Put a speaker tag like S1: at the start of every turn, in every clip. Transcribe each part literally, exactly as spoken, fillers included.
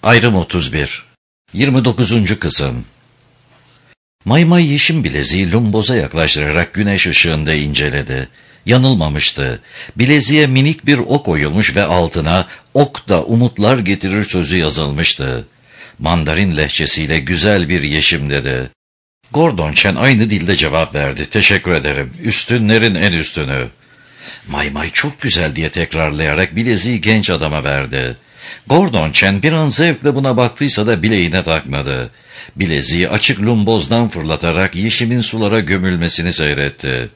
S1: Ayrım otuz bir. yirmi dokuzuncu kısım. Maymay yeşim bileziği lumboza yaklaştırarak güneş ışığında inceledi. Yanılmamıştı. Bileziğe minik bir ok oyulmuş ve altına "ok da umutlar getirir" sözü yazılmıştı. Mandarin lehçesiyle güzel bir yeşim dedi. Gordon Chen aynı dilde cevap verdi. "Teşekkür ederim. Üstünlerin en üstünü." Maymay "çok güzel" diye tekrarlayarak bileziği genç adama verdi. Gordon Chen bir an zevkle buna baktıysa da bileğine takmadı. Bileziği açık lumbozdan fırlatarak yeşimin sulara gömülmesini seyretti.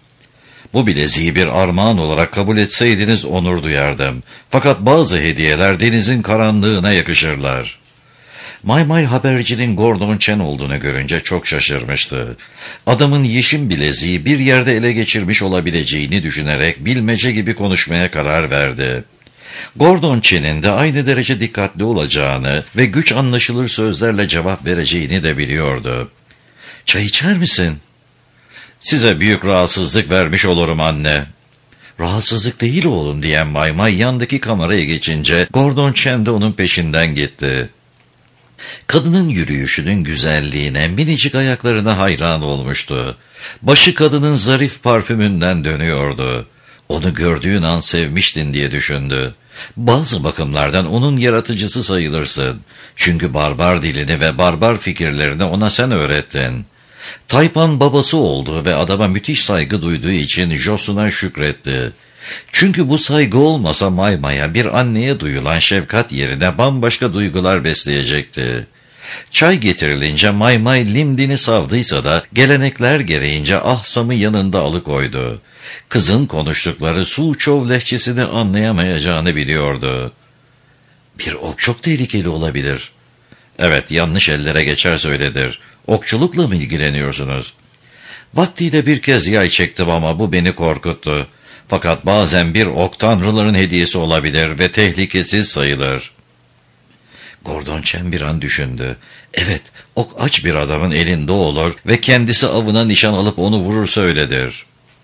S1: "Bu bileziği bir armağan olarak kabul etseydiniz onur duyardım. Fakat bazı hediyeler denizin karanlığına yakışırlar." Maymay habercinin Gordon Chen olduğunu görünce çok şaşırmıştı. Adamın yeşim bileziği bir yerde ele geçirmiş olabileceğini düşünerek bilmece gibi konuşmaya karar verdi. Gordon Chen'in de aynı derece dikkatli olacağını ve güç anlaşılır sözlerle cevap vereceğini de biliyordu. "Çay içer misin?" "Size büyük rahatsızlık vermiş olurum anne." "Rahatsızlık değil oğlum" diyen Maymay yandaki kameraya geçince Gordon Chen de onun peşinden gitti. Kadının yürüyüşünün güzelliğine, minicik ayaklarına hayran olmuştu. Başı kadının zarif parfümünden dönüyordu. Onu gördüğün an sevmiştin diye düşündü. Bazı bakımlardan onun yaratıcısı sayılırsın. Çünkü barbar dilini ve barbar fikirlerini ona sen öğrettin. Taypan babası oldu ve adama müthiş saygı duyduğu için Josun'a şükretti. Çünkü bu saygı olmasa Maymay'a bir anneye duyulan şefkat yerine bambaşka duygular besleyecekti. Çay getirilince Maymay limdini savdıysa da gelenekler gereğince ahsamı yanında alıkoydu. Kızın konuştukları Suçov lehçesini anlayamayacağını biliyordu. "Bir ok çok tehlikeli olabilir." "Evet, yanlış ellere geçerse öyledir. Okçulukla mı ilgileniyorsunuz?" "Vaktiyle bir kez yay çektim ama bu beni korkuttu. Fakat bazen bir ok tanrıların hediyesi olabilir ve tehlikesiz sayılır." Gordon Chen bir an düşündü. Evet, ok aç bir adamın elinde olur ve kendisi avına nişan alıp onu vurursa öyledir.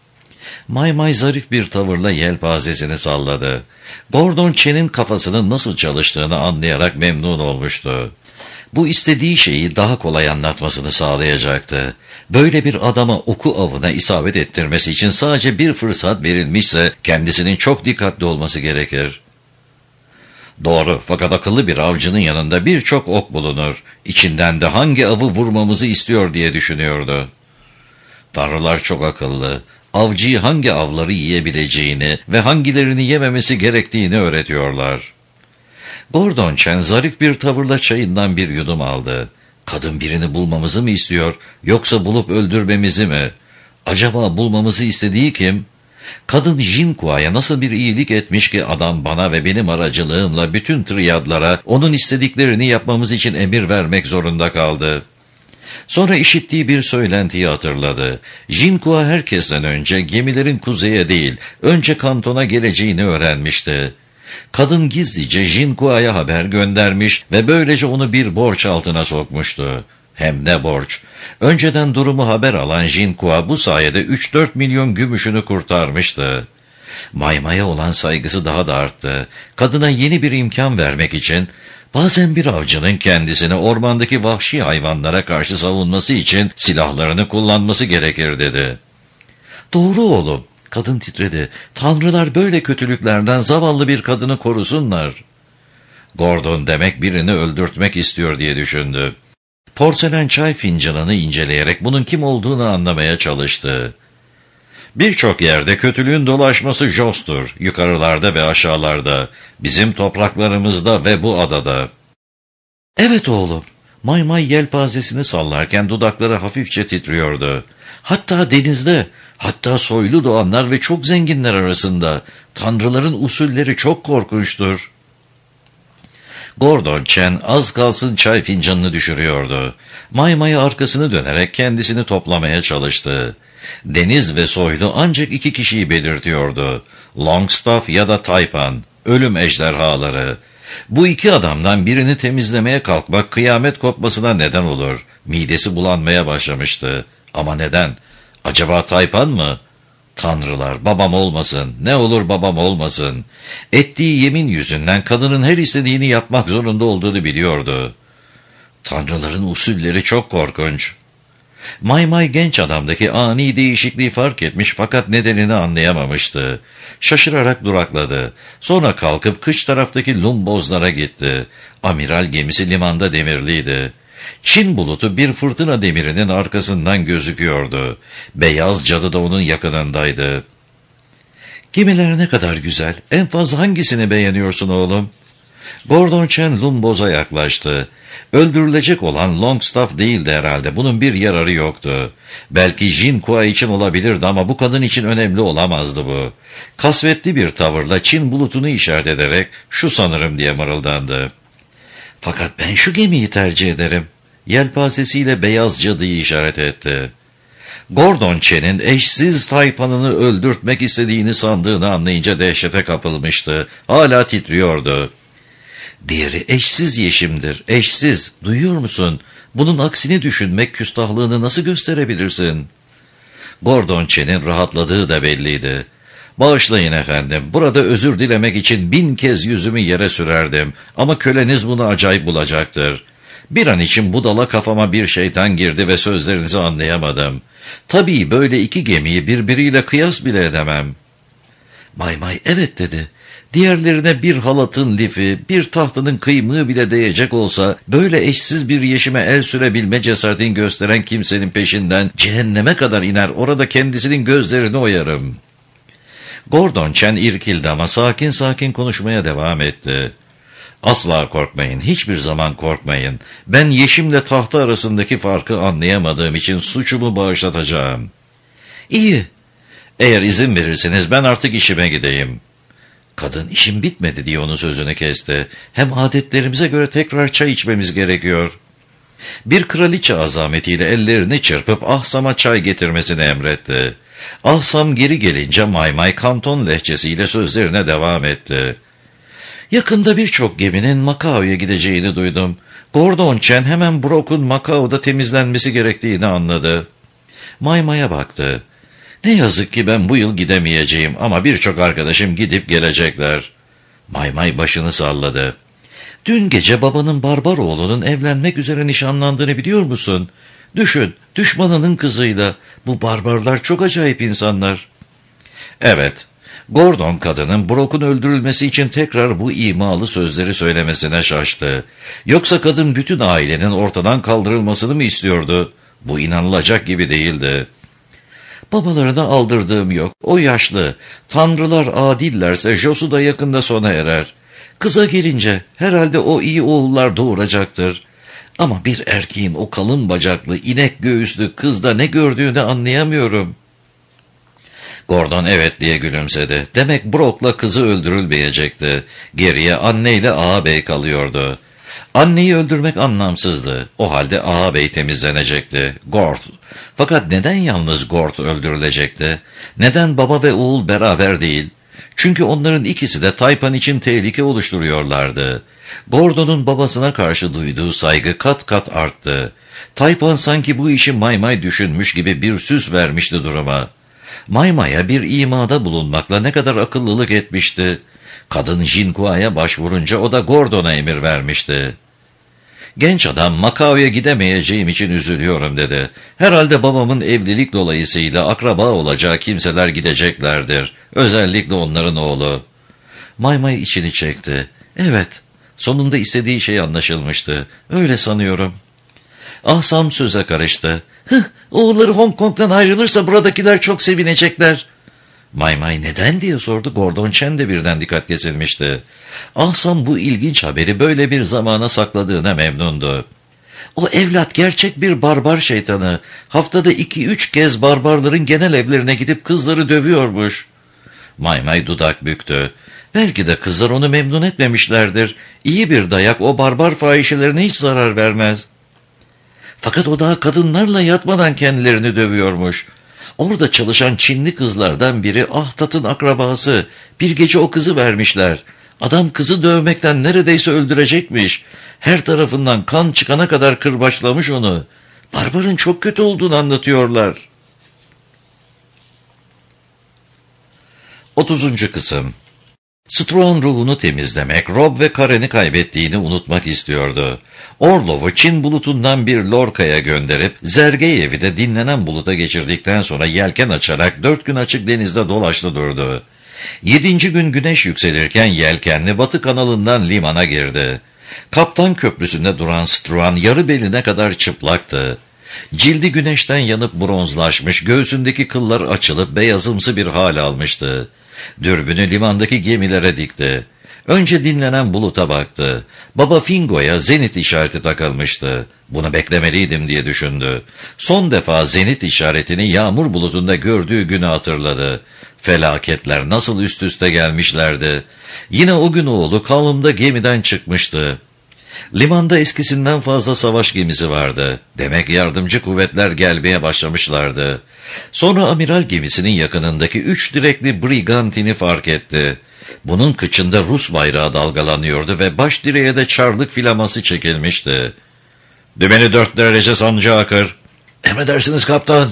S1: Maymay zarif bir tavırla yelpazesini salladı. Gordon Chen'in kafasının nasıl çalıştığını anlayarak memnun olmuştu. Bu istediği şeyi daha kolay anlatmasını sağlayacaktı. Böyle bir adama oku avına isabet ettirmesi için sadece bir fırsat verilmişse kendisinin çok dikkatli olması gerekir. "Doğru, fakat akıllı bir avcının yanında birçok ok bulunur. İçinden de hangi avı vurmamızı istiyor diye düşünüyordu. Tanrılar çok akıllı. Avcıyı hangi avları yiyebileceğini ve hangilerini yememesi gerektiğini öğretiyorlar." Gordon Chen zarif bir tavırla çayından bir yudum aldı. "Kadın birini bulmamızı mı istiyor, yoksa bulup öldürmemizi mi? Acaba bulmamızı istediği kim? Kadın Jinkua'ya nasıl bir iyilik etmiş ki adam bana ve benim aracılığımla bütün triyadlara onun istediklerini yapmamız için emir vermek zorunda kaldı?" Sonra işittiği bir söylentiyi hatırladı. Jinkua herkesten önce gemilerin kuzeye değil, önce kantona geleceğini öğrenmişti. Kadın gizlice Jinkua'ya haber göndermiş ve böylece onu bir borç altına sokmuştu. Hem ne borç? Önceden durumu haber alan Jinkua bu sayede üç dört milyon gümüşünü kurtarmıştı. Maymay'a olan saygısı daha da arttı. Kadına yeni bir imkan vermek için bazen bir avcının kendisini ormandaki vahşi hayvanlara karşı savunması için silahlarını kullanması gerekir dedi. "Doğru oğlum." Kadın titredi. "Tanrılar böyle kötülüklerden zavallı bir kadını korusunlar." Gordon demek birini öldürtmek istiyor diye düşündü. Porselen çay fincanını inceleyerek bunun kim olduğunu anlamaya çalıştı. "Birçok yerde kötülüğün dolaşması jostur, yukarılarda ve aşağılarda, bizim topraklarımızda ve bu adada." "Evet oğlum." Maymay yelpazesini sallarken dudakları hafifçe titriyordu. "Hatta denizde, hatta soylu doğanlar ve çok zenginler arasında tanrıların usulleri çok korkunçtur." Gordon Chen az kalsın çay fincanını düşürüyordu. Maymay'a arkasını dönerek kendisini toplamaya çalıştı. Deniz ve soylu ancak iki kişiyi belirtiyordu. Longstaff ya da Taypan, ölüm ejderhaları. Bu iki adamdan birini temizlemeye kalkmak kıyamet kopmasına neden olur. Midesi bulanmaya başlamıştı. Ama neden? Acaba Taypan mı? Tanrılar, babam olmasın, ne olur babam olmasın. Ettiği yemin yüzünden kadının her istediğini yapmak zorunda olduğunu biliyordu. Tanrıların usulleri çok korkunç. Maymay genç adamdaki ani değişikliği fark etmiş fakat nedenini anlayamamıştı. Şaşırarak durakladı. Sonra kalkıp kış taraftaki lumbozlara gitti. Amiral gemisi limanda demirliydi. Çin bulutu bir fırtına demirinin arkasından gözüküyordu. Beyaz cadı da onun yakınındaydı. "Gemiler ne kadar güzel. En fazla hangisini beğeniyorsun oğlum?" Gordon Chen lumboza yaklaştı. Öldürülecek olan Longstaff değildi herhalde. Bunun bir yararı yoktu. Belki Jin Kua için olabilirdi ama bu kadın için önemli olamazdı bu. Kasvetli bir tavırla Çin bulutunu işaret ederek "Şu sanırım" diye mırıldandı. "Fakat ben şu gemiyi tercih ederim." Yelpazesiyle beyaz cadıyı işaret etti. Gordon Chen'in eşsiz taypanını öldürtmek istediğini sandığını anlayınca dehşete kapılmıştı. Hala titriyordu. "Diğeri eşsiz Yeşim'dir, eşsiz. Duyuyor musun? Bunun aksini düşünmek küstahlığını nasıl gösterebilirsin?" Gordon Chen'in rahatladığı da belliydi. "Bağışlayın efendim, burada özür dilemek için bin kez yüzümü yere sürerdim ama köleniz bunu acayip bulacaktır. Bir an için budala kafama bir şeytan girdi ve sözlerinizi anlayamadım. Tabii böyle iki gemiyi birbiriyle kıyas bile edemem." Maymay evet dedi. Diğerlerine bir halatın lifi, bir tahtının kıymığı bile değecek olsa, böyle eşsiz bir yeşime el sürebilme cesaretini gösteren kimsenin peşinden cehenneme kadar iner, orada kendisinin gözlerini oyarım. Gordon Chen irkildi ama sakin sakin konuşmaya devam etti. "Asla korkmayın, hiçbir zaman korkmayın. Ben yeşimle tahta arasındaki farkı anlayamadığım için suçumu bağışlatacağım." "İyi. Eğer izin verirseniz ben artık işime gideyim." Kadın "işim bitmedi" diye onun sözünü kesti. "Hem adetlerimize göre tekrar çay içmemiz gerekiyor." Bir kraliçe azametiyle ellerini çırpıp Ahsam'a çay getirmesini emretti. Ahsam geri gelince Maymay Kanton lehçesiyle sözlerine devam etti. "Yakında birçok geminin Macao'ya gideceğini duydum. Gordon Chen hemen Brock'un Macao'da temizlenmesi gerektiğini anladı." Maymay'a baktı. "Ne yazık ki ben bu yıl gidemeyeceğim ama birçok arkadaşım gidip gelecekler." Maymay başını salladı. "Dün gece babanın barbar oğlunun evlenmek üzere nişanlandığını biliyor musun? Düşün, düşmanının kızıyla. Bu barbarlar çok acayip insanlar." Evet, Gordon kadının Brock'un öldürülmesi için tekrar bu imalı sözleri söylemesine şaştı. Yoksa kadın bütün ailenin ortadan kaldırılmasını mı istiyordu? Bu inanılacak gibi değildi. "Babalarına aldırdığım yok. O yaşlı. Tanrılar adillerse Josu da yakında sona erer. Kıza gelince herhalde o iyi oğullar doğuracaktır. Ama bir erkeğin o kalın bacaklı, inek göğüslü kızda ne gördüğünü anlayamıyorum." Gordon evet diye gülümsedi. Demek Brock'la kızı öldürülmeyecekti. Geriye anneyle ağabey kalıyordu. Anneyi öldürmek anlamsızdı. O halde ağabey temizlenecekti. Gord. Fakat neden yalnız Gord öldürülecekti? Neden baba ve oğul beraber değil? Çünkü onların ikisi de Taypan için tehlike oluşturuyorlardı. Gordon'un babasına karşı duyduğu saygı kat kat arttı. Taypan sanki bu işi Maymay düşünmüş gibi bir süs vermişti duruma. Maymay'a bir imada bulunmakla ne kadar akıllılık etmişti. Kadın Jin Kua'ya başvurunca o da Gordon'a emir vermişti. Genç adam Macao'ya gidemeyeceğim için üzülüyorum dedi. Herhalde babamın evlilik dolayısıyla akraba olacağı kimseler gideceklerdir. Özellikle onların oğlu. Maymay içini çekti. Evet, sonunda istediği şey anlaşılmıştı. Öyle sanıyorum. Ahsam söze karıştı. Hıh, oğulları Hong Kong'dan ayrılırsa buradakiler çok sevinecekler. Maymay neden diye sordu. Gordon Chen de birden dikkat kesilmişti. Ahsam bu ilginç haberi böyle bir zamana sakladığına memnundu. O evlat gerçek bir barbar şeytanı. Haftada iki üç kez barbarların genel evlerine gidip kızları dövüyormuş. Maymay dudak büktü. Belki de kızlar onu memnun etmemişlerdir. İyi bir dayak o barbar fahişelerine hiç zarar vermez. Fakat o daha kadınlarla yatmadan kendilerini dövüyormuş. Orada çalışan Çinli kızlardan biri Ahtat'ın akrabası. Bir gece o kızı vermişler. Adam kızı dövmekten neredeyse öldürecekmiş. Her tarafından kan çıkana kadar kırbaçlamış onu. Barbarın çok kötü olduğunu anlatıyorlar. otuzuncu kısım. Struan ruhunu temizlemek, Rob ve Karen'i kaybettiğini unutmak istiyordu. Orlov'u Çin bulutundan bir Lorca'ya gönderip Zergeev'i de dinlenen buluta geçirdikten sonra yelken açarak dört gün açık denizde dolaştı durdu. Yedinci gün güneş yükselirken yelkenli Batı kanalından limana girdi. Kaptan köprüsünde duran Struan yarı beline kadar çıplaktı. Cildi güneşten yanıp bronzlaşmış, göğsündeki kıllar açılıp beyazımsı bir hal almıştı. Dürbünü limandaki gemilere dikti. Önce dinlenen buluta baktı. Baba Fingo'ya zenit işareti takılmıştı. Bunu beklemeliydim diye düşündü. Son defa zenit işaretini yağmur bulutunda gördüğü günü hatırladı. Felaketler nasıl üst üste gelmişlerdi. Yine o gün oğlu Callum'da gemiden çıkmıştı. Limanda eskisinden fazla savaş gemisi vardı. Demek yardımcı kuvvetler gelmeye başlamışlardı. Sonra amiral gemisinin yakınındaki üç direkli Brigantini fark etti. Bunun kıçında Rus bayrağı dalgalanıyordu ve baş direğe de çarlık filaması çekilmişti. "Dümeni dört derece sancağı kır." "Emredersiniz kaptan."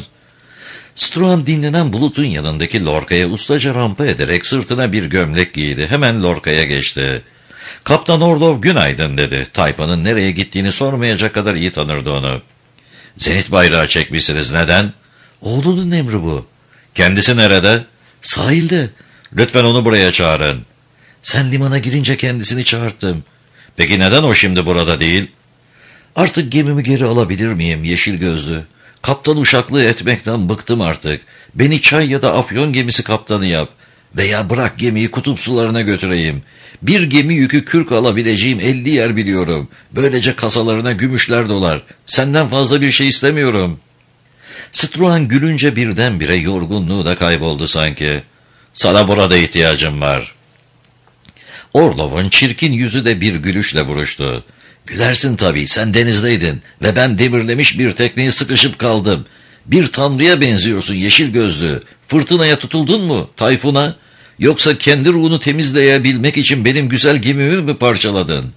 S1: Struan dinlenen bulutun yanındaki Lorca'ya ustaca rampa ederek sırtına bir gömlek giydi. Hemen Lorca'ya geçti. "Kaptan Orlov günaydın," dedi. Tayfanın nereye gittiğini sormayacak kadar iyi tanırdı onu. "Zenit bayrağı çekmişsiniz, neden?" "Oğlunun emri bu." "Kendisi nerede?" "Sahilde." "Lütfen onu buraya çağırın." "Sen limana girince kendisini çağırttım." "Peki neden o şimdi burada değil?" "Artık gemimi geri alabilir miyim yeşil gözlü? Kaptan uşaklığı etmekten bıktım artık. Beni çay ya da afyon gemisi kaptanı yap. Veya bırak gemiyi kutup sularına götüreyim. Bir gemi yükü kürk alabileceğim elli yer biliyorum. Böylece kasalarına gümüşler dolar. Senden fazla bir şey istemiyorum." Struan gülünce birdenbire yorgunluğu da kayboldu sanki. "Sana burada ihtiyacım var." Orlov'un çirkin yüzü de bir gülüşle buruştu. "Gülersin tabii, sen denizdeydin ve ben demirlemiş bir tekneye sıkışıp kaldım. Bir tanrıya benziyorsun yeşil gözlü. Fırtınaya tutuldun mu, tayfuna? Yoksa kendi ruhunu temizleyebilmek için benim güzel gemimi mi parçaladın?"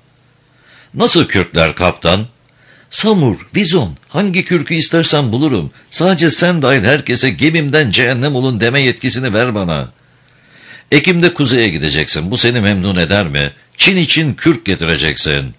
S1: "Nasıl kürkler kaptan?" "Samur, vizon, hangi kürkü istersen bulurum. Sadece sen dahil herkese gemimden cehennem olun deme yetkisini ver bana." "Ekim'de kuzeye gideceksin. Bu seni memnun eder mi? Çin için kürk getireceksin."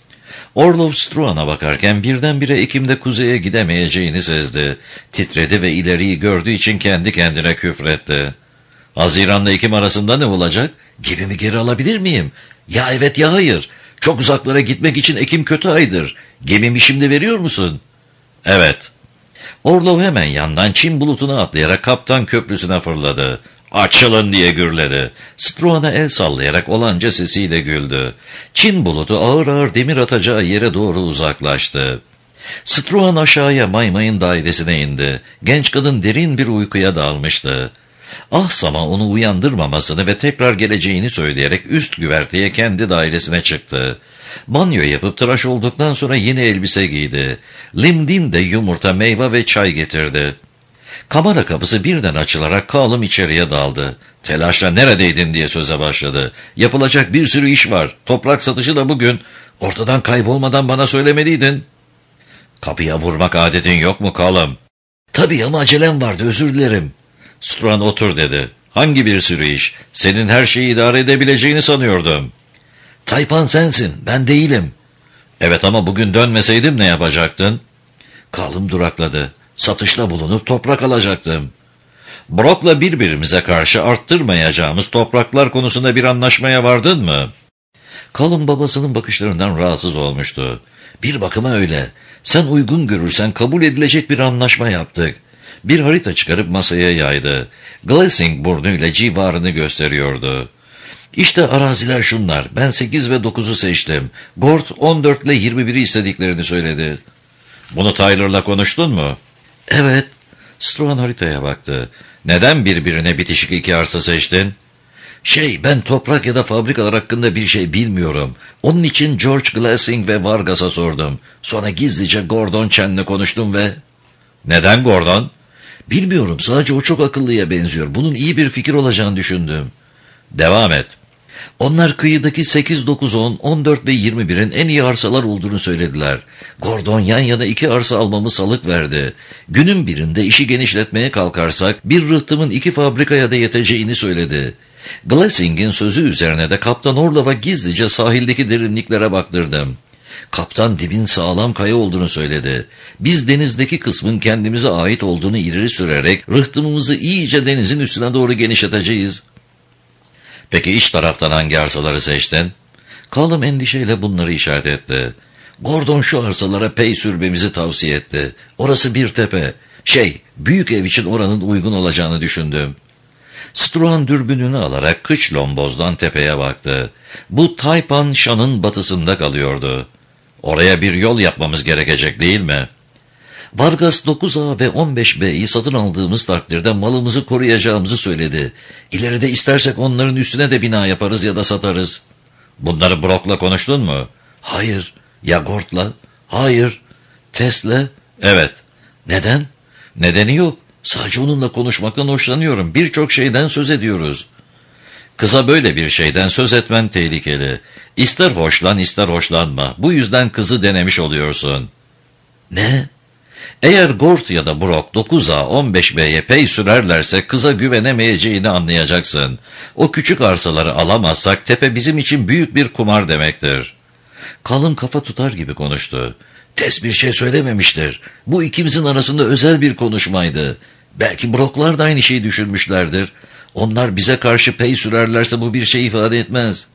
S1: Orlov Struan'a bakarken birdenbire Ekim'de kuzeye gidemeyeceğini sezdi. Titredi ve ileriyi gördüğü için kendi kendine küfretti. "Haziran'la Ekim arasında ne olacak? Gemimi geri alabilir miyim? Ya evet ya hayır. Çok uzaklara gitmek için Ekim kötü aydır. Gemimi şimdi veriyor musun?" "Evet." Orlov hemen yandan Çin bulutuna atlayarak kaptan köprüsüne fırladı. "Açılın!" diye gürledi. Struan'a el sallayarak olanca sesiyle güldü. Çin bulutu ağır ağır demir atacağı yere doğru uzaklaştı. Struan aşağıya Maymay'ın dairesine indi. Genç kadın derin bir uykuya dalmıştı. Ahsam'a onu uyandırmamasını ve tekrar geleceğini söyleyerek üst güverteye kendi dairesine çıktı. Banyo yapıp tıraş olduktan sonra yeni elbise giydi. Limdin de yumurta, meyve ve çay getirdi. Kamera kapısı birden açılarak Callum içeriye daldı. Telaşla "Neredeydin?" diye söze başladı. "Yapılacak bir sürü iş var. Toprak satışı da bugün. Ortadan kaybolmadan bana söylemeliydin." "Kapıya vurmak adetin yok mu Callum?" "Tabii ama acelem vardı, özür dilerim." Struan "Otur," dedi. "Hangi bir sürü iş? Senin her şeyi idare edebileceğini sanıyordum." "Taypan sensin, ben değilim." "Evet ama bugün dönmeseydim ne yapacaktın?" Callum durakladı. "Satışla bulunup toprak alacaktım." "Brock'la birbirimize karşı arttırmayacağımız topraklar konusunda bir anlaşmaya vardın mı?" Callum babasının bakışlarından rahatsız olmuştu. "Bir bakıma öyle. Sen uygun görürsen kabul edilecek bir anlaşma yaptık." Bir harita çıkarıp masaya yaydı. Glessing burnuyla civarını gösteriyordu. "İşte araziler şunlar. Ben sekiz ve dokuzu seçtim. Gort on dört ile yirmi biri istediklerini söyledi." "Bunu Tyler'la konuştun mu?" "Evet." Struan haritaya baktı. "Neden birbirine bitişik iki arsa seçtin?" "Şey, ben toprak ya da fabrikalar hakkında bir şey bilmiyorum. Onun için George Glessing ve Vargas'a sordum. Sonra gizlice Gordon Chen'le konuştum ve..." "Neden Gordon?" "Bilmiyorum, sadece o çok akıllıya benziyor. Bunun iyi bir fikir olacağını düşündüm." "Devam et." Onlar kıyıdaki sekiz, dokuz, on, on dört ve yirmi birin en iyi arsalar olduğunu söylediler. Gordon yan yana iki arsa almamı salık verdi. Günün birinde işi genişletmeye kalkarsak bir rıhtımın iki fabrikaya da yeteceğini söyledi. Glessing'in sözü üzerine de Kaptan Orlov'a gizlice sahildeki derinliklere baktırdım. Kaptan dibin sağlam kaya olduğunu söyledi. Biz denizdeki kısmın kendimize ait olduğunu ileri sürerek rıhtımımızı iyice denizin üstüne doğru genişleteceğiz. Peki iç taraftan hangi arsaları seçtin? Callum endişeyle bunları işaret etti. Gordon şu arsalara pey sürmemizi tavsiye etti. Orası bir tepe. Şey, büyük ev için oranın uygun olacağını düşündüm. Struan dürbününü alarak kıç lombozdan tepeye baktı. Bu Taipan Shan'ın batısında kalıyordu. Oraya bir yol yapmamız gerekecek değil mi? Vargas dokuz A ve on beş B'yi satın aldığımız takdirde malımızı koruyacağımızı söyledi. İleride istersek onların üstüne de bina yaparız ya da satarız. Bunları Brock'la konuştun mu? Hayır. Ya Gord'la? Hayır. Tess'le? Evet. Neden? Nedeni yok. Sadece onunla konuşmaktan hoşlanıyorum. Birçok şeyden söz ediyoruz. Kıza böyle bir şeyden söz etmen tehlikeli. İster hoşlan ister hoşlanma. Bu yüzden kızı denemiş oluyorsun. Ne? Eğer Gord ya da Brock dokuz A on beş B'ye pey sürerlerse kıza güvenemeyeceğini anlayacaksın. O küçük arsaları alamazsak tepe bizim için büyük bir kumar demektir. Kalın kafa tutar gibi konuştu. Tess bir şey söylememiştir. Bu ikimizin arasında özel bir konuşmaydı. Belki Brock'lar da aynı şeyi düşünmüşlerdir. Onlar bize karşı pey sürerlerse bu bir şey ifade etmez.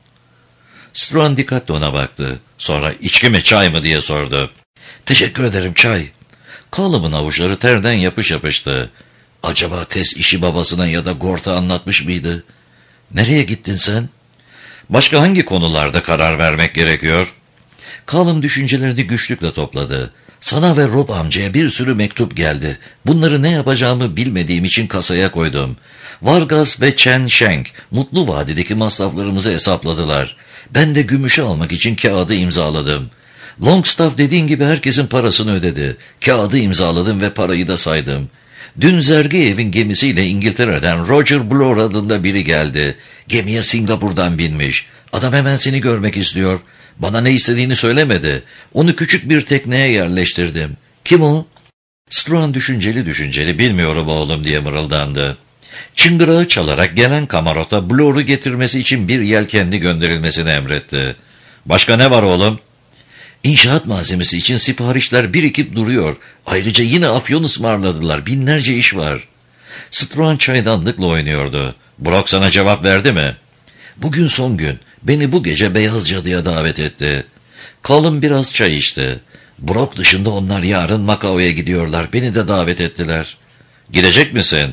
S1: Struan dikkatle ona baktı. Sonra içki mi çay mı diye sordu. Teşekkür ederim, çay. Callum'un avuçları terden yapış yapıştı. Acaba Tess işi babasına ya da Gord'a anlatmış mıydı? Nereye gittin sen? Başka hangi konularda karar vermek gerekiyor? Callum düşüncelerini güçlükle topladı. Sana ve Rob amcaya bir sürü mektup geldi. Bunları ne yapacağımı bilmediğim için kasaya koydum. Vargas ve Chen Sheng Mutlu Vadideki masraflarımızı hesapladılar. Ben de gümüşü almak için kağıdı imzaladım. Longstaff dediğin gibi herkesin parasını ödedi. Kağıdı imzaladım ve parayı da saydım. Dün Zergeyev'in gemisiyle İngiltere'den Roger Blore adında biri geldi. Gemiye Singapur'dan binmiş. Adam hemen seni görmek istiyor. Bana ne istediğini söylemedi. Onu küçük bir tekneye yerleştirdim. Kim o? Struan düşünceli düşünceli bilmiyorum oğlum diye mırıldandı. Çıngırağı çalarak gelen kamarota Blore'u getirmesi için bir yelkenli gönderilmesini emretti. Başka ne var oğlum? İnşaat malzemesi için siparişler birikip duruyor. Ayrıca yine afyon ısmarladılar. Binlerce iş var. Struan çaydanlıkla oynuyordu. Brock sana cevap verdi mi? Bugün son gün. Beni bu gece Beyaz Cadı'ya davet etti. Callum biraz çay içti. Brock dışında onlar yarın Macao'ya gidiyorlar. Beni de davet ettiler. Gidecek misin?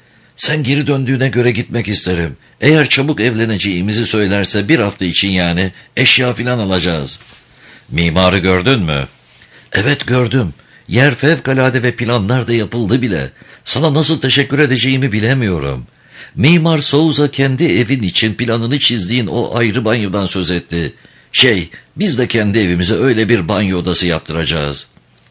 S1: Sen geri döndüğüne göre gitmek isterim. Eğer çabuk evleneceğimizi söylerse bir hafta için yani eşya filan alacağız. Mimarı gördün mü? Evet gördüm. Yer fevkalade ve planlar da yapıldı bile. Sana nasıl teşekkür edeceğimi bilemiyorum. Mimar Souza kendi evin için planını çizdiğin o ayrı banyodan söz etti. Şey, biz de kendi evimize öyle bir banyo odası yaptıracağız.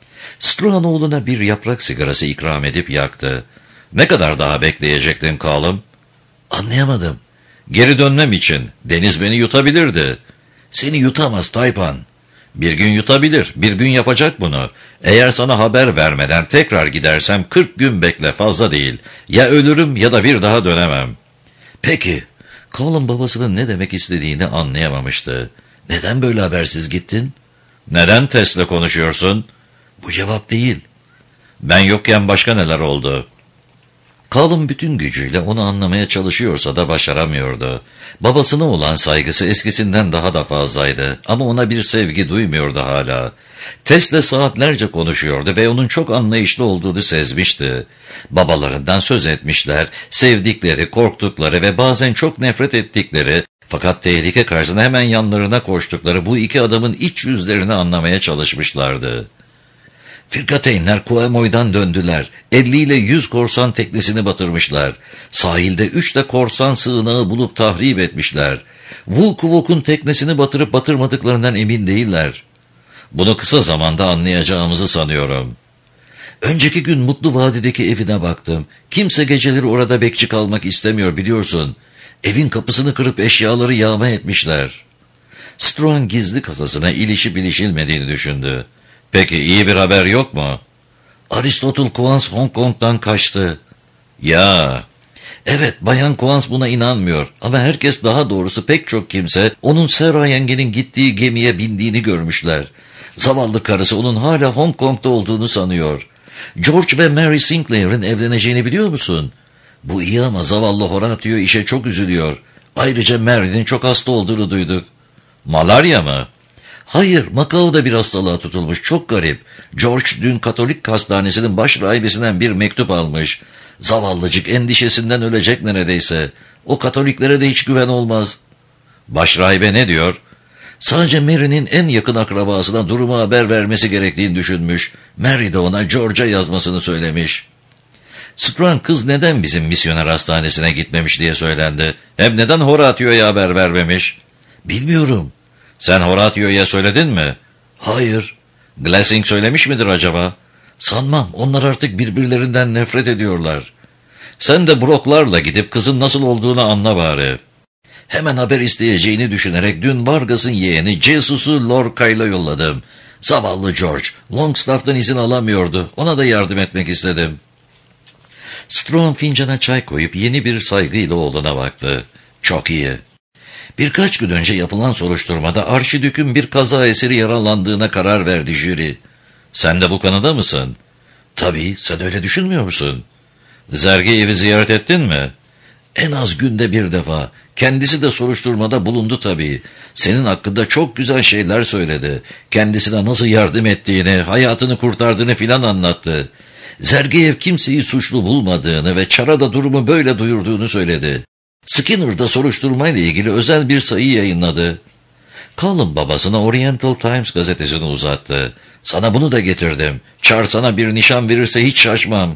S1: Struan oğluna bir yaprak sigarası ikram edip yaktı. Ne kadar daha bekleyecektin Callum? Anlayamadım. Geri dönmem için. Deniz beni yutabilirdi. Seni yutamaz Taipan. Bir gün yutabilir, bir gün yapacak bunu. Eğer sana haber vermeden tekrar gidersem kırk gün bekle, fazla değil. Ya ölürüm ya da bir daha dönemem. Peki. Callum babasının ne demek istediğini anlayamamıştı. Neden böyle habersiz gittin? Neden Tess'le konuşuyorsun? Bu cevap değil. Ben yokken başka neler oldu? Callum bütün gücüyle onu anlamaya çalışıyorsa da başaramıyordu. Babasına olan saygısı eskisinden daha da fazlaydı ama ona bir sevgi duymuyordu hala. Tess'le saatlerce konuşuyordu ve onun çok anlayışlı olduğunu sezmişti. Babalarından söz etmişler, sevdikleri, korktukları ve bazen çok nefret ettikleri fakat tehlike karşısında hemen yanlarına koştukları bu iki adamın iç yüzlerini anlamaya çalışmışlardı. Firkateynler Kuemoy'dan döndüler. elli ile yüz korsan teknesini batırmışlar. Sahilde üç de korsan sığınağı bulup tahrip etmişler. Vukuvok'un teknesini batırıp batırmadıklarından emin değiller. Bunu kısa zamanda anlayacağımızı sanıyorum. Önceki gün Mutlu Vadideki evine baktım. Kimse geceleri orada bekçi kalmak istemiyor biliyorsun. Evin kapısını kırıp eşyaları yağma etmişler. Struan gizli kasasına ilişip ilişilmediğini düşündü. Peki iyi bir haber yok mu? Aristotle Quans Hong Kong'dan kaçtı. Ya, evet, Bayan Quans buna inanmıyor ama herkes, daha doğrusu pek çok kimse onun Sarah yengenin gittiği gemiye bindiğini görmüşler. Zavallı karısı onun hala Hong Kong'da olduğunu sanıyor. George ve Mary Sinclair'in evleneceğini biliyor musun? Bu iyi ama zavallı Horatio işe çok üzülüyor. Ayrıca Mary'nin çok hasta olduğunu duyduk. Malarya mı? Hayır, Macao'da bir hastalığa tutulmuş. Çok garip. George dün Katolik hastanesinin baş rahibesinden bir mektup almış. Zavallıcık endişesinden ölecek neredeyse. O Katoliklere de hiç güven olmaz. Başrahibe ne diyor? Sadece Mary'nin en yakın akrabasına durumu haber vermesi gerektiğini düşünmüş. Mary de ona George'a yazmasını söylemiş. Struan, kız neden bizim misyoner hastanesine gitmemiş diye söylendi. Hem neden Horatio'ya haber vermemiş? Bilmiyorum. Sen Horatio'ya söyledin mi? Hayır. Glassing söylemiş midir acaba? Sanmam, onlar artık birbirlerinden nefret ediyorlar. Sen de Brock'larla gidip kızın nasıl olduğunu anla bari. Hemen haber isteyeceğini düşünerek dün Vargas'ın yeğeni Jesus'u Lorca'yla yolladım. Zavallı George, Longstaff'tan izin alamıyordu. Ona da yardım etmek istedim. Struan fincana çay koyup yeni bir saygıyla oğluna baktı. Çok iyi. Birkaç gün önce yapılan soruşturmada Arşidük'ün bir kaza eseri yaralandığına karar verdi jüri. Sen de bu kanıda mısın? Tabii, sen öyle düşünmüyor musun? Zergeev'i ziyaret ettin mi? En az günde bir defa. Kendisi de soruşturmada bulundu tabii. Senin hakkında çok güzel şeyler söyledi. Kendisine nasıl yardım ettiğini, hayatını kurtardığını filan anlattı. Zergeev kimseyi suçlu bulmadığını ve Çara'da durumu böyle duyurduğunu söyledi. Skinner'da soruşturmayla ilgili özel bir sayı yayınladı. Colin babasına Oriental Times gazetesini uzattı. Sana bunu da getirdim. Çar sana bir nişan verirse hiç şaşmam.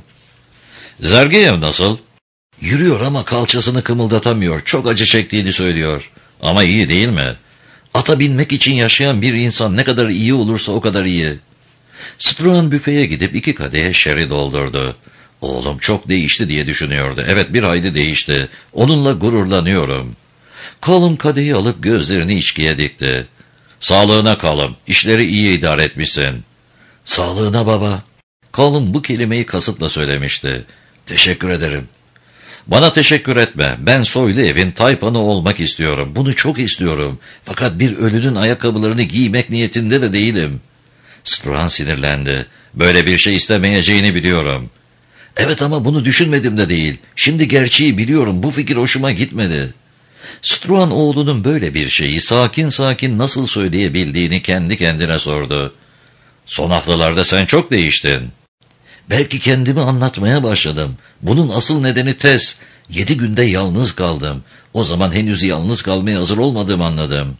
S1: Zergeev nasıl? Yürüyor ama kalçasını kımıldatamıyor. Çok acı çektiğini söylüyor. Ama iyi değil mi? Ata binmek için yaşayan bir insan ne kadar iyi olursa o kadar iyi. Struan büfeye gidip iki kadeh sherry doldurdu. Oğlum çok değişti diye düşünüyordu. Evet, bir hayli değişti. Onunla gururlanıyorum. Colin kadehi alıp gözlerini içkiye dikti. Sağlığına Colin. İşleri iyi idare etmişsin. Sağlığına baba. Colin bu kelimeyi kasıtla söylemişti. Teşekkür ederim. Bana teşekkür etme. Ben soylu evin taypanı olmak istiyorum. Bunu çok istiyorum. Fakat bir ölünün ayakkabılarını giymek niyetinde de değilim. Struan sinirlendi. Böyle bir şey istemeyeceğini biliyorum. Evet ama bunu düşünmedim de değil. Şimdi gerçeği biliyorum. Bu fikir hoşuma gitmedi. Struan oğlunun böyle bir şeyi sakin sakin nasıl söyleyebildiğini kendi kendine sordu. Son haftalarda sen çok değiştin. Belki kendimi anlatmaya başladım. Bunun asıl nedeni Tess. Yedi günde yalnız kaldım. O zaman henüz yalnız kalmaya hazır olmadığımı anladım.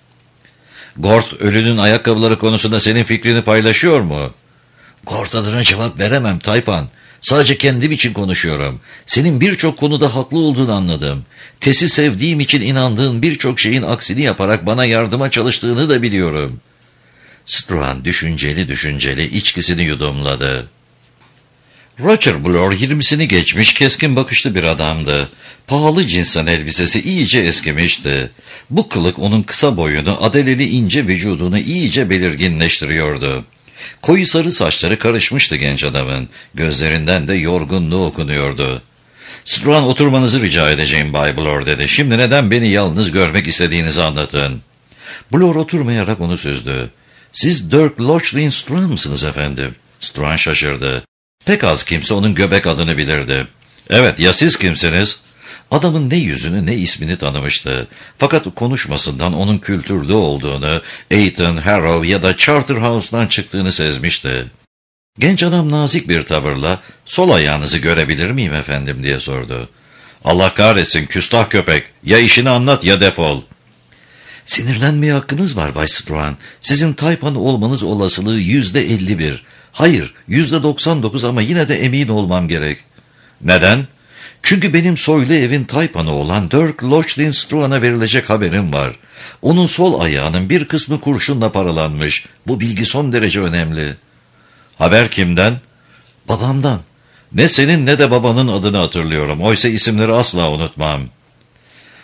S1: Gort ölünün ayakkabıları konusunda senin fikrini paylaşıyor mu? Gort adına cevap veremem Taypan. Sadece kendim için konuşuyorum. Senin birçok konuda haklı olduğunu anladım. Tess'i sevdiğim için inandığın birçok şeyin aksini yaparak bana yardıma çalıştığını da biliyorum. Struan düşünceli düşünceli içkisini yudumladı. Roger Blur yirmisini geçmiş keskin bakışlı bir adamdı. Pahalı cinsten elbisesi iyice eskimişti. Bu kılık onun kısa boyunu, adeleli ince vücudunu iyice belirginleştiriyordu. Koyu sarı saçları karışmıştı genç adamın. Gözlerinden de yorgunluğu okunuyordu. Struan, oturmanızı rica edeceğim Bay Blur dedi. Şimdi neden beni yalnız görmek istediğinizi anlatın. Blur oturmayarak onu süzdü. Siz Dirk Lochlin Struan mısınız efendim? Struan şaşırdı. Pek az kimse onun göbek adını bilirdi. Evet, ya siz kimsiniz? Adamın ne yüzünü ne ismini tanımıştı. Fakat konuşmasından onun kültürlü olduğunu, Eton, Harrow ya da Charterhouse'dan çıktığını sezmişti. Genç adam nazik bir tavırla, sol ayağınızı görebilir miyim efendim diye sordu. Allah kahretsin küstah köpek, ya işini anlat ya defol. Sinirlenmeye hakkınız var Bay Struan. Sizin Taypan olmanız olasılığı yüzde elli bir. Hayır, yüzde doksan dokuz ama yine de emin olmam gerek. Neden? Çünkü benim soylu evin Taypan'ı olan Dirk Lochlin Struan'a verilecek haberim var. Onun sol ayağının bir kısmı kurşunla paralanmış. Bu bilgi son derece önemli. Haber kimden? Babamdan. Ne senin ne de babanın adını hatırlıyorum. Oysa isimleri asla unutmam.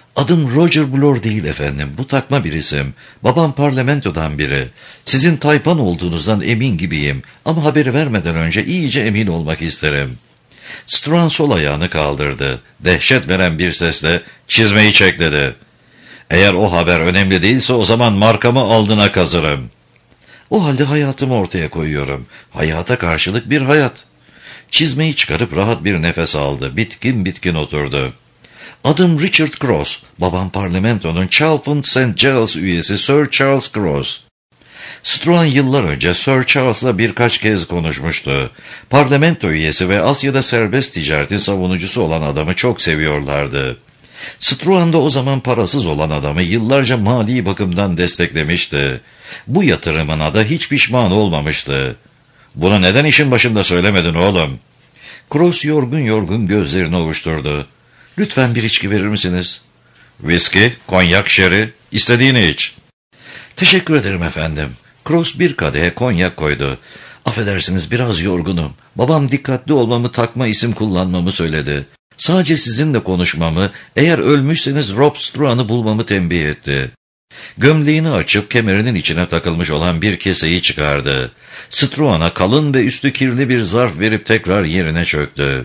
S1: Adım Roger Blore değil efendim. Bu takma bir isim. Babam parlamentodan biri. Sizin Taypan olduğunuzdan emin gibiyim. Ama haberi vermeden önce iyice emin olmak isterim. Struan sol ayağını kaldırdı. Dehşet veren bir sesle çizmeyi çek dedi. Eğer o haber önemli değilse o zaman markamı alnına kazırım. O halde hayatımı ortaya koyuyorum. Hayata karşılık bir hayat. Çizmeyi çıkarıp rahat bir nefes aldı. Bitkin bitkin oturdu. Adım Richard Cross. Babam parlamentonun Chalfont Saint Giles üyesi Sir Charles Cross. Struan yıllar önce Sir Charles'la birkaç kez konuşmuştu. Parlamento üyesi ve Asya'da serbest ticaretin savunucusu olan adamı çok seviyorlardı. Struan da o zaman parasız olan adamı yıllarca mali bakımdan desteklemişti. Bu yatırımına da hiç pişman olmamıştı. Bunu neden işin başında söylemedin oğlum? Cross yorgun yorgun gözlerini ovuşturdu. Lütfen bir içki verir misiniz? Viski, konyak, şeri, istediğini iç. Teşekkür ederim efendim. Cross bir kadeh konyak koydu. Affedersiniz biraz yorgunum. Babam dikkatli olmamı, takma isim kullanmamı söyledi. Sadece sizinle konuşmamı, eğer ölmüşseniz Rob Struan'ı bulmamı tembih etti. Gömleğini açıp kemerinin içine takılmış olan bir keseyi çıkardı. Struan'a kalın ve üstü kirli bir zarf verip tekrar yerine çöktü.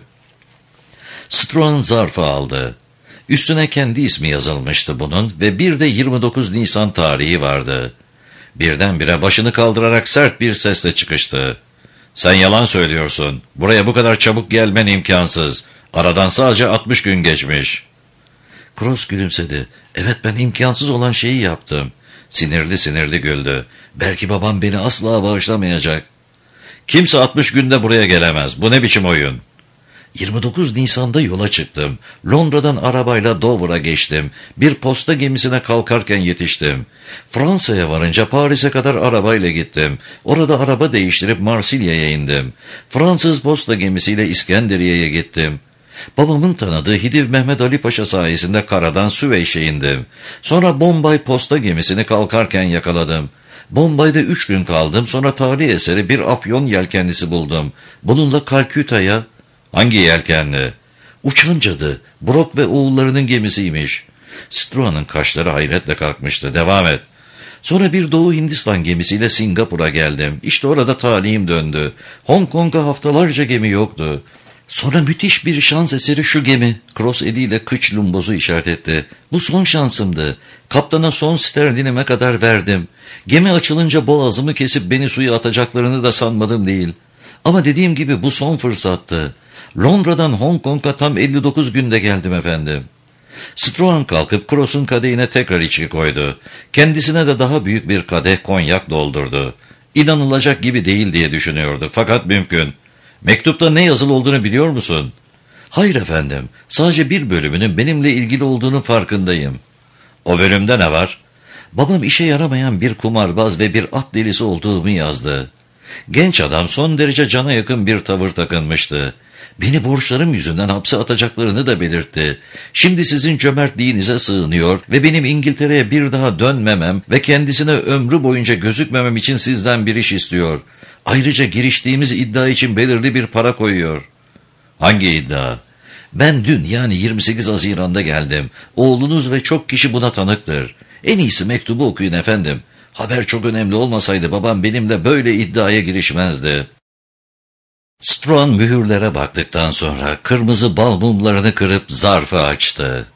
S1: Struan zarfı aldı. Üstüne kendi ismi yazılmıştı bunun ve bir de yirmi dokuz Nisan tarihi vardı. Birdenbire başını kaldırarak sert bir sesle çıkıştı. Sen yalan söylüyorsun. Buraya bu kadar çabuk gelmen imkansız. Aradan sadece altmış gün geçmiş. Cross gülümsedi. Evet, ben imkansız olan şeyi yaptım. Sinirli sinirli güldü. Belki babam beni asla bağışlamayacak. Kimse altmış günde buraya gelemez. Bu ne biçim oyun? yirmi dokuz Nisan'da yola çıktım. Londra'dan arabayla Dover'a geçtim. Bir posta gemisine kalkarken yetiştim. Fransa'ya varınca Paris'e kadar arabayla gittim. Orada araba değiştirip Marsilya'ya indim. Fransız posta gemisiyle İskenderiye'ye gittim. Babamın tanıdığı Hidiv Mehmet Ali Paşa sayesinde karadan Süveyş'e indim. Sonra Bombay posta gemisini kalkarken yakaladım. Bombay'da üç gün kaldım. Sonra tarihi eseri bir afyon yelkenlisi buldum. Bununla Kalküta'ya... Hangi yelkenli? Uçan cadı. Brock ve oğullarının gemisiymiş. Struan'ın kaşları hayretle kalkmıştı. Devam et. Sonra bir Doğu Hindistan gemisiyle Singapur'a geldim. İşte orada talihim döndü. Hong Kong'a haftalarca gemi yoktu. Sonra müthiş bir şans eseri şu gemi. Cross eliyle kıç lumbozu işaret etti. Bu son şansımdı. Kaptana son sterlinime kadar verdim. Gemi açılınca boğazımı kesip beni suya atacaklarını da sanmadım değil. Ama dediğim gibi bu son fırsattı. Londra'dan Hong Kong'a tam elli dokuz günde geldim efendim. Struan kalkıp Cross'un kadehine tekrar içki koydu. Kendisine de daha büyük bir kadeh konyak doldurdu. İnanılacak gibi değil diye düşünüyordu. Fakat mümkün. Mektupta ne yazılı olduğunu biliyor musun? Hayır efendim. Sadece bir bölümünün benimle ilgili olduğunu farkındayım. O bölümde ne var? Babam işe yaramayan bir kumarbaz ve bir at delisi olduğumu yazdı. Genç adam son derece cana yakın bir tavır takınmıştı. Beni borçlarım yüzünden hapse atacaklarını da belirtti. Şimdi sizin cömertliğinize sığınıyor ve benim İngiltere'ye bir daha dönmemem ve kendisine ömrü boyunca gözükmemem için sizden bir iş istiyor. Ayrıca giriştiğimiz iddia için belirli bir para koyuyor. Hangi iddia? Ben dün yani yirmi sekiz Haziran'da geldim. Oğlunuz ve çok kişi buna tanıktır. En iyisi mektubu okuyun efendim. Haber çok önemli olmasaydı babam benimle böyle iddiaya girişmezdi. Struan mühürlere baktıktan sonra kırmızı bal mumlarını kırıp zarfı açtı.